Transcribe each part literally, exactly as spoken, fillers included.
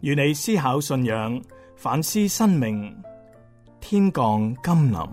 與你思考信仰，反思生命，天降甘霖。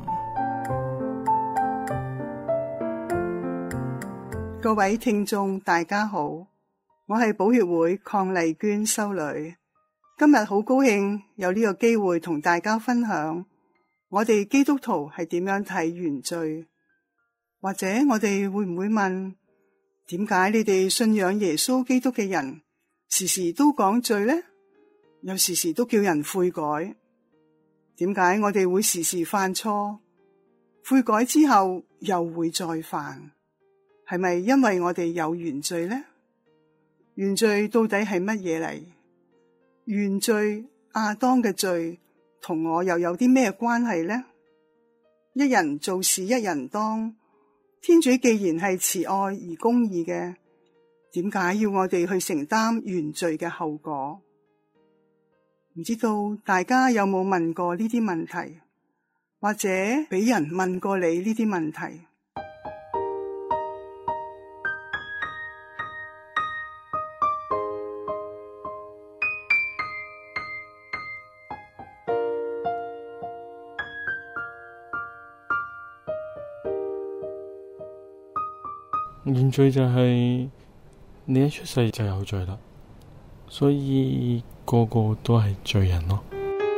各位聽眾大家好，我係寶血會鄺麗娟修女。今日好高興有呢個機會同大家分享我哋基督徒係點樣睇原罪，或者我哋會唔會問，點解你哋信仰耶穌基督嘅人時時都講罪呢？又時時都叫人悔改，點解我哋會時時犯錯，悔改之後又會再犯？係咪因為我哋有原罪呢？原罪到底係乜嘢嚟？原罪，亞當嘅罪同我又有啲咩關係呢？一人做事一人當，天主既然係慈愛而公義嘅，點解要我哋去承擔原罪嘅後果？唔知道大家有冇問過呢啲問題，或者俾人問過你呢啲問題？ 原罪就係你一出世就有罪啦，所以個個都係罪人咯。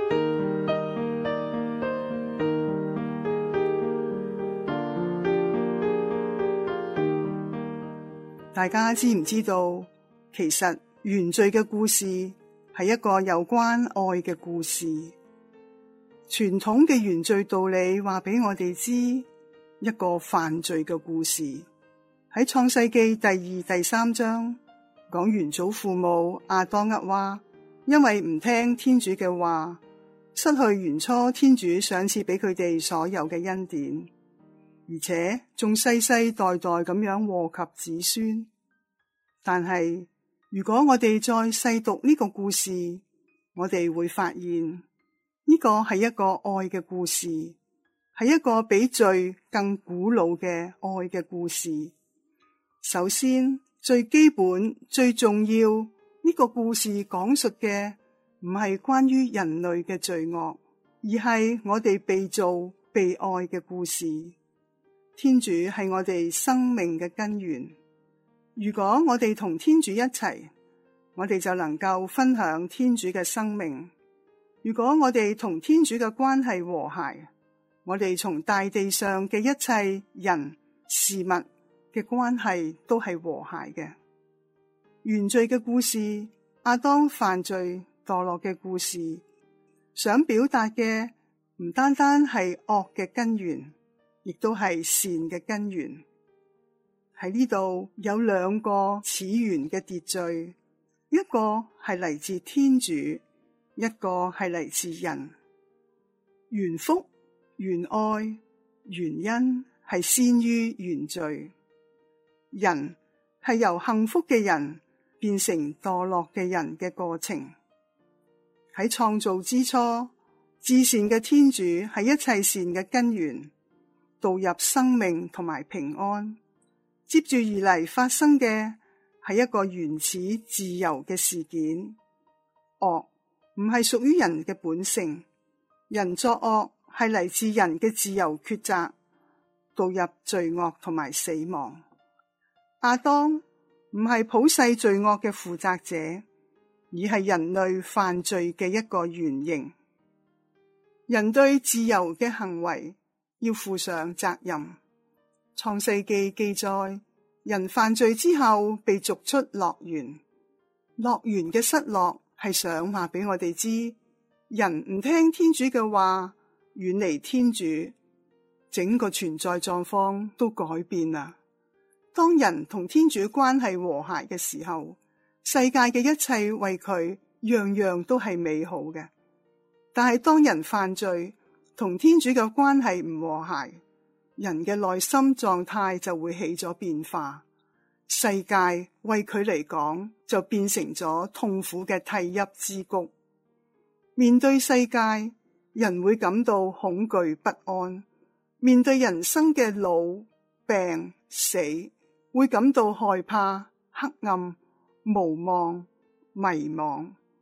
大家知唔知道，其實原罪嘅故事係一個有關愛嘅故事。傳統嘅原罪道理話俾我哋知一個犯罪嘅故事。喺創世記第二、第三章講原祖父母亞當厄娃，因為唔聽天主嘅話，失去原初天主賞賜俾佢哋所有嘅恩典，而且仲世世代代咁樣禍及子孫。但係如果我哋再細讀呢個故事，我哋會發現呢個係一個愛嘅故事，係一個比罪更古老嘅愛嘅故事。首先，最基本、最重要，呢個故事講述嘅唔係關於人類嘅罪惡，而係我哋被造、被愛嘅故事。天主係我哋生命嘅根源。如果我哋同天主一齊，我哋就能夠分享天主嘅生命。如果我哋同天主嘅關係和諧，我哋從大地上嘅一切人事物嘅關係都係和諧嘅。原罪嘅故事，亞當犯罪墮落嘅故事，想表達嘅唔單單係惡嘅根源，亦都係善嘅根源。喺呢度有兩個始源嘅秩序，一個係嚟自天主，一個係嚟自人。原福、原愛、原恩係先於原罪。人係由幸福嘅人變成墮落嘅人嘅過程。喺創造之初，至善嘅天主係一切善嘅根源，導入生命同埋平安。接住而嚟發生嘅係一個原始自由嘅事件。惡唔係屬於人嘅本性，人作惡係嚟自人嘅自由抉擇，導入罪惡同埋死亡。亞當唔係普世罪惡嘅負責者，而係人類犯罪嘅一個原型。人對自由嘅行為要負上責任。創世記記載，人犯罪之後被逐出樂園。樂園嘅失落係想話俾我哋知，人唔聽天主嘅話，遠離天主，整個存在狀況都改變啦。當人同天主關係和諧嘅時候，世界嘅一切為佢樣樣都係美好嘅。但係當人犯罪，同天主嘅關係唔和諧，人嘅內心狀態就會起咗變化，世界為佢嚟講就變成咗痛苦嘅涕泣之谷。面對世界，人會感到恐懼不安；面對人生嘅老、病、死，會感到害怕、黑暗、無望、迷茫。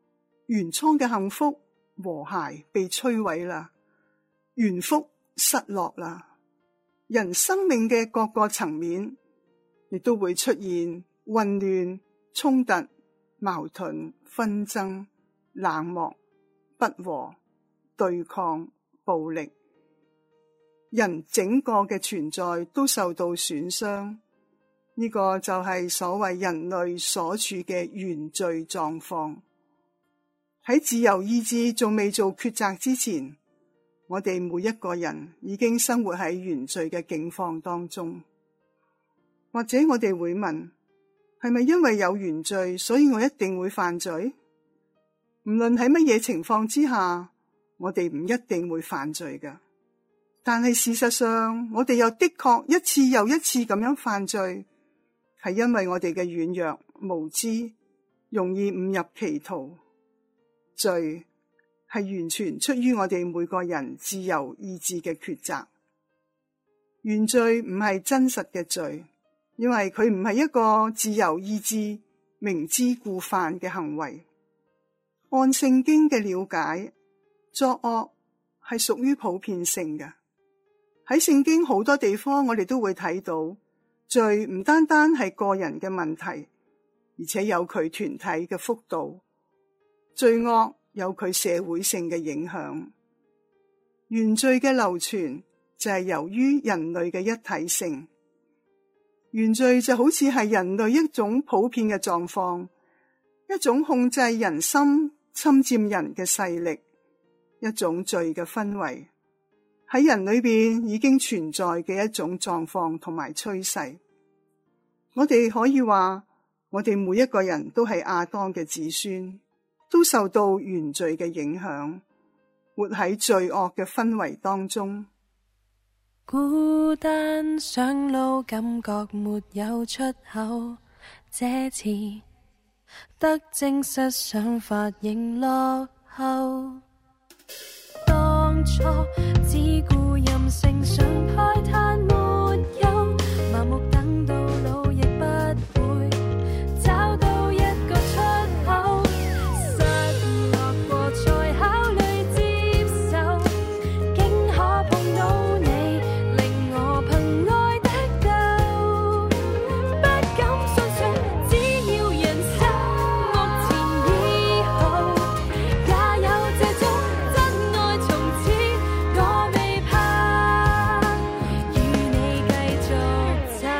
原初嘅幸福和諧被摧毀啦，原福失落啦，人生命嘅各個層面亦都會出現混亂、衝突、矛盾、紛爭、冷漠、不和、對抗、暴力，人整個嘅存在都受到損傷。呢個就係所謂人類所處嘅原罪狀況。喺自由意志仲未做抉擇之前，我哋每一個人已經生活喺原罪嘅境況當中。或者我哋會問，係咪因為有原罪，所以我一定會犯罪？唔論喺乜嘢情況之下，我哋唔一定會犯罪㗎。但係事實上，我哋又的確一次又一次咁樣犯罪，係因為我哋嘅軟弱、無知，容易誤入歧途。罪係完全出於我哋每個人自由意志嘅抉擇。原罪唔係真實嘅罪，因為佢唔係一個自由意志明知故犯嘅行為。按聖經嘅了解，作惡係屬於普遍性嘅。喺聖經好多地方，我哋都會睇到罪唔單單係個人嘅問題，而且有佢團體嘅幅度。罪惡有佢社會性嘅影響。原罪嘅流傳就係由於人類嘅一體性。原罪就好似係人類一種普遍嘅狀況，一種控制人心、侵佔人嘅勢力，一種罪嘅氛圍，喺人裏邊已經存在嘅一種狀況同埋趨勢。我哋可以話，我哋每一個人都係亞當嘅子孫，都受到原罪嘅影響，活喺罪惡嘅氛圍當中。 孤單上路，感覺沒有出口，這次得證實想法仍落後。當初只顧任性，想慨嘆沒有，盲目等到老亦不會找到一個出口。失落過才考慮接受，竟可碰到你，令我憑愛得救。不敢相信，只要人生目前已好，也有這種真愛，從此我未怕，與你繼續走。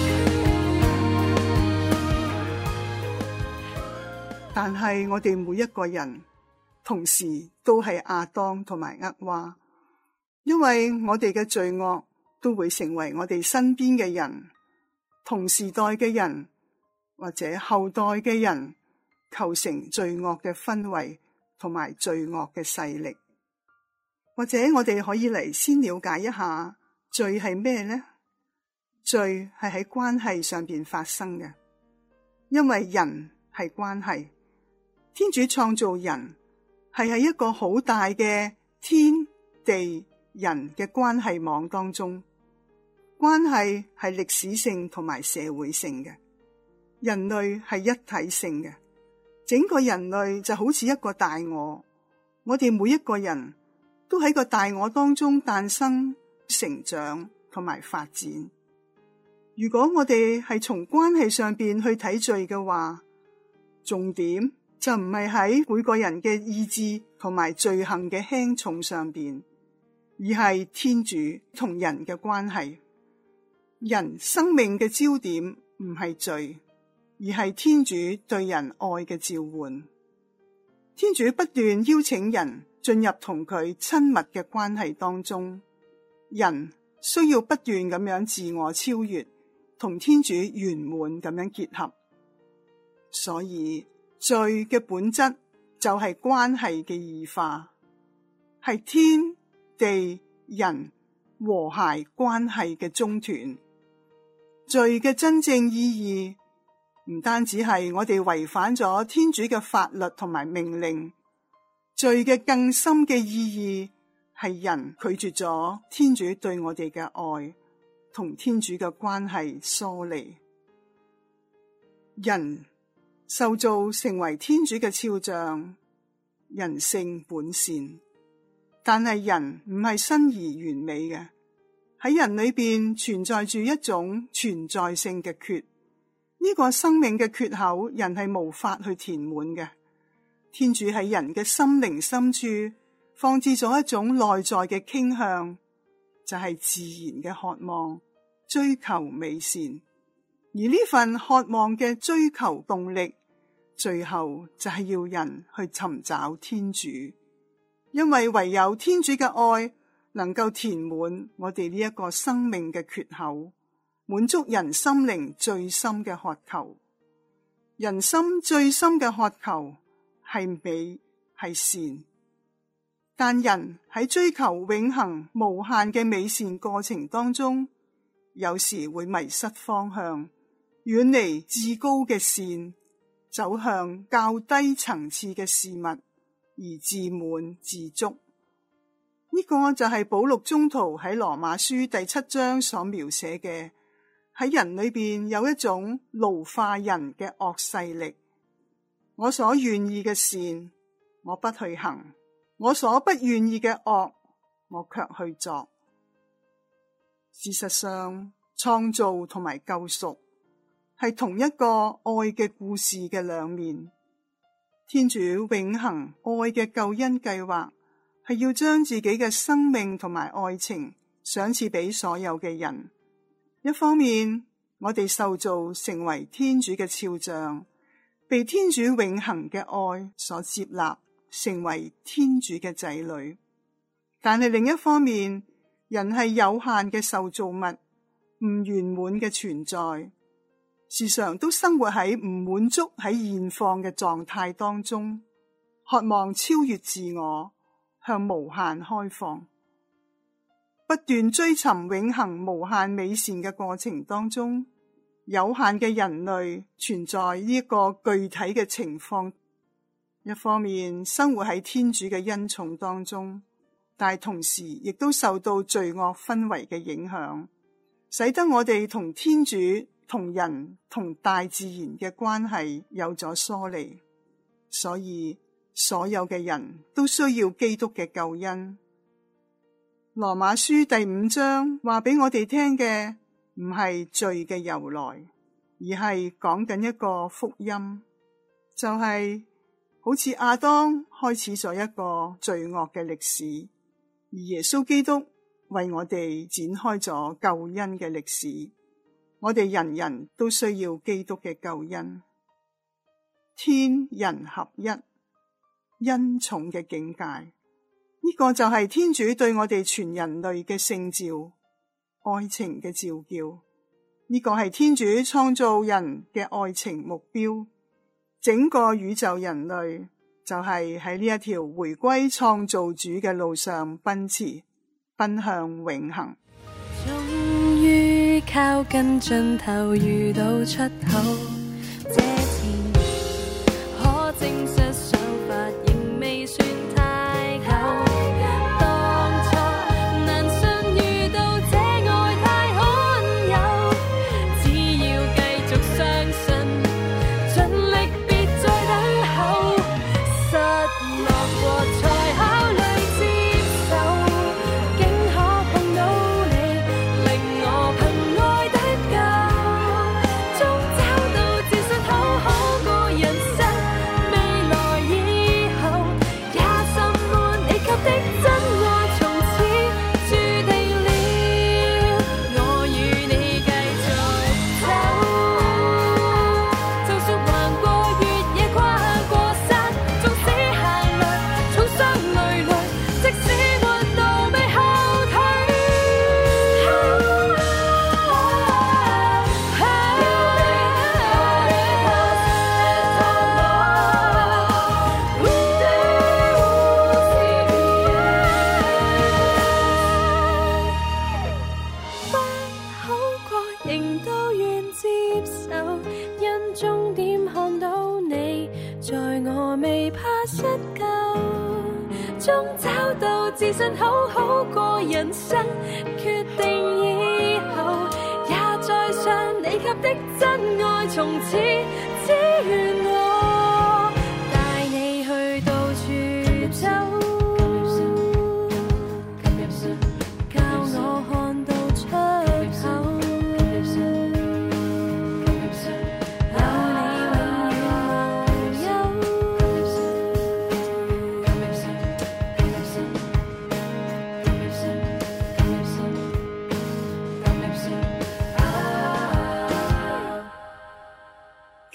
但係我哋每一個人同時都係亞當同埋厄娃，因為我哋嘅罪惡都會成為我哋身邊嘅人、同時代嘅人或者後代嘅人，構成罪惡嘅氛圍同埋罪惡嘅勢力。或者我哋可以嚟先了解一下罪係咩呢？罪係喺關係上邊發生嘅，因為人係關係。天主創造人係喺一個好大嘅天地人嘅關係網當中，關係係歷史性同埋社會性嘅，人類係一體性嘅，整個人類就好似一個大我，我哋每一個人都喺個大我當中誕生、成長同埋發展。如果我哋係從關係上邊去睇罪嘅話，重點就唔係喺每個人嘅意志同埋罪行嘅輕重上邊，而係天主同人嘅關係。人生命嘅焦點唔係罪，而係天主對人愛嘅召喚。天主不斷邀請人進入同佢親密嘅關係當中，人需要不斷咁樣自我超越，同天主圓滿咁樣結合。所以罪嘅本質就係關係嘅異化，係天地人和諧關係嘅中斷。罪嘅真正意義唔單止係我哋違反咗天主嘅法律同埋命令，罪嘅更深嘅意義係人拒絕咗天主對我哋嘅愛，同天主嘅關係疏離。人受造成為天主嘅肖像， 人性本善，但係人唔係生而完美嘅，喺人裏邊存在住一種存在性嘅缺，呢個生命嘅缺口，人係無法去填滿嘅。天主喺人嘅心靈深處放置咗一種內在嘅傾向，就係自然嘅渴望，追求美善。而呢份渴望嘅追求動力，最後就係要人去尋找天主，因為唯有天主嘅愛能夠填滿我哋呢一個生命嘅缺口，滿足人心靈最深嘅渴求。人心最深嘅渴求係美，係善，但人喺追求永恆無限嘅美善過程當中，有時會迷失方向，遠離至高嘅善，走向較低層次嘅事物，而自滿自足。呢、這個就係保祿宗徒喺羅馬書第七章所描寫嘅，喺人裏邊有一種奴化人嘅惡勢力。我所願意嘅善，我不去行；我所不願意嘅惡，我卻去作。事實上，創造同埋救贖係同一個愛嘅故事嘅兩面。天主永恆愛嘅救恩計劃係要將自己嘅生命同埋愛情賞賜俾所有嘅人。一方面，我哋受造成為天主嘅肖像，被天主永恆嘅愛所接納，成為天主嘅仔女。但係另一方面，人係有限嘅受造物，唔圓滿嘅存在，時常都生活喺唔滿足喺現況嘅狀態當中，渴望超越自我，向無限開放。不斷追尋永恆無限美善嘅過程當中，有限嘅人類存在呢一個具體嘅情況。一方面生活喺天主嘅恩寵當中，但係同時亦都受到罪惡氛圍嘅影響，使得我哋同天主、同人、同大自然嘅關係有咗疏離。所以所有嘅人都需要基督嘅救恩。羅馬書第五章話俾我哋聽嘅唔係罪嘅由來，而係講緊一個福音，就係、是、好似亞當開始咗一個罪惡嘅歷史，而耶穌基督為我哋展開咗救恩嘅歷史。我哋人人都需要基督嘅救恩。天人合一，恩寵嘅境界，呢、這個就係天主對我哋全人類嘅聖召，愛情嘅召叫。呢、這個係天主創造人嘅愛情目標。整個宇宙人類就係喺呢一條回歸創造主嘅路上奔馳，奔向永恆。 終於靠近盡頭，遇到出口，這次可證實想法仍未算太厚。當初難信遇到這愛太罕有，只要繼續相信，盡力別再等候。失落過才考慮接受，竟可碰到你，令我憑愛得救，終找到自信好好過人生。未來以後也甚麼你給的真愛，從此注定了我與你繼續走。就算橫過越野，跨過山，縱使行累，重傷累累，即使活到未後退。不好過，仍都願接受，因終點看到你，在我未怕失救，終找到自信好好過人生。決定以後也再想你給的真愛，從此只願我帶你去到處。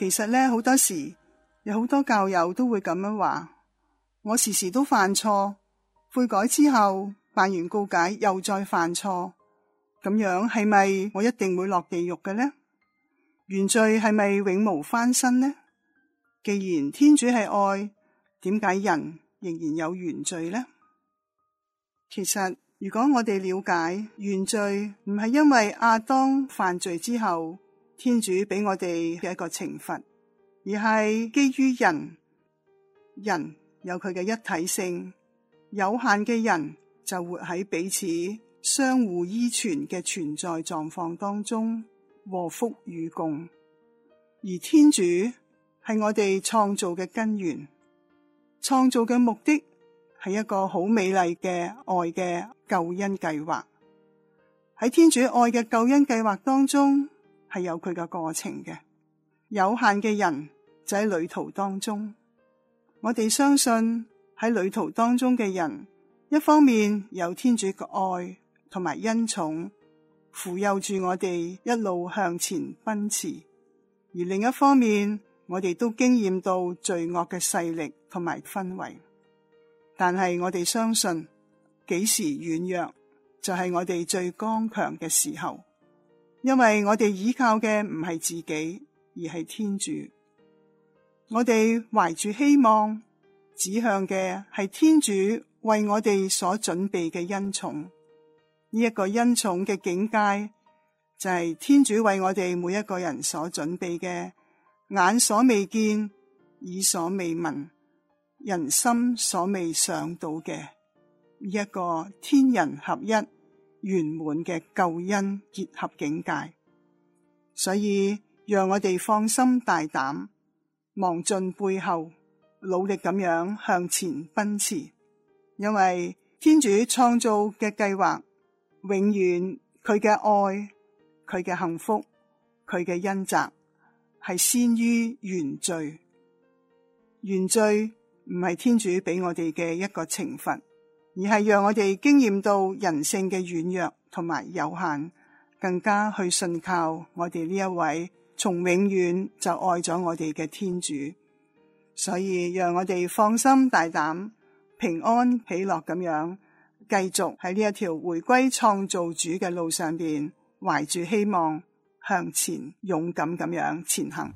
其實咧，好多時有好多教友都會咁樣話：我時時都犯錯，悔改之後辦完告解又再犯錯，咁樣係咪我一定會落地獄嘅呢？原罪係咪永無翻身呢？既然天主係愛，點解人仍然有原罪呢？其實如果我哋了解原罪唔係因為亞當犯罪之後天主俾我哋嘅一個懲罰，而係基於人，人有佢嘅一體性，有限嘅人就活喺彼此相互依存嘅存在狀況當中，禍福與共。而天主係我哋創造嘅根源，創造嘅目的係一個好美麗嘅愛嘅救恩計劃。喺天主愛嘅救恩計劃當中係有佢嘅過程嘅，有限嘅人就喺旅途當中。我哋相信喺旅途當中嘅人，一方面有天主嘅愛同埋恩寵扶佑住我哋一路向前奔馳，而另一方面我哋都經驗到罪惡嘅勢力同埋氛圍。但係我哋相信幾時軟弱就係我哋最剛強嘅時候，因為我哋依靠嘅唔係自己，而係天主。我哋懷住希望指向嘅係天主為我哋所準備嘅恩寵。呢一個恩寵嘅境界就係天主為我哋每一個人所準備嘅，眼所未見，耳所未聞，人心所未想到嘅呢一個天人合一圓滿嘅救恩結合境界。所以讓我哋放心大膽，忘盡背後，努力咁樣向前奔馳，因為天主創造嘅計劃永遠，佢嘅愛，佢嘅幸福，佢嘅恩澤係先於原罪。原罪唔係天主俾我哋嘅一個懲罰，而係讓我哋經驗到人性嘅軟弱同埋有限，更加去信靠我哋呢一位從永遠就愛咗我哋嘅天主。所以讓我哋放心大膽，平安喜樂咁樣繼續喺呢一條回歸創造主嘅路上邊，懷住希望向前勇敢咁樣前行。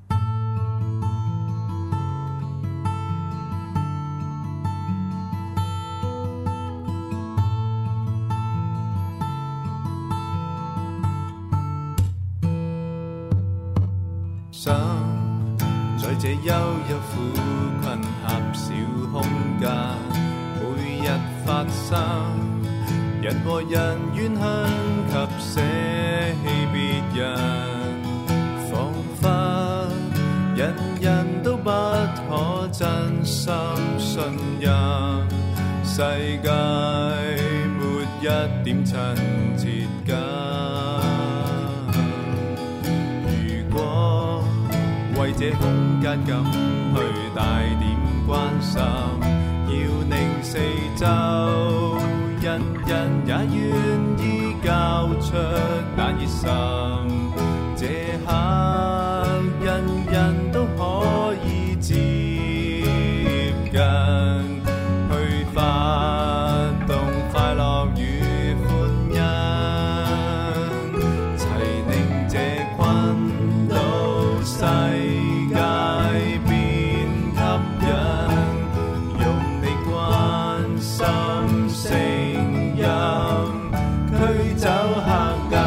想在這幽幽苦困狹小空間，每日發生人和人怨恨及捨棄別人，彷彿人人都不可真心信任，世界沒一點親切感。為這空間敢去帶點關心，要令四周人人也願意交出那熱心，這刻人人都可以接近，去發動快樂與歡欣，齊令這困到世界變吸引，用你關心聲音驅走黑暗。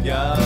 也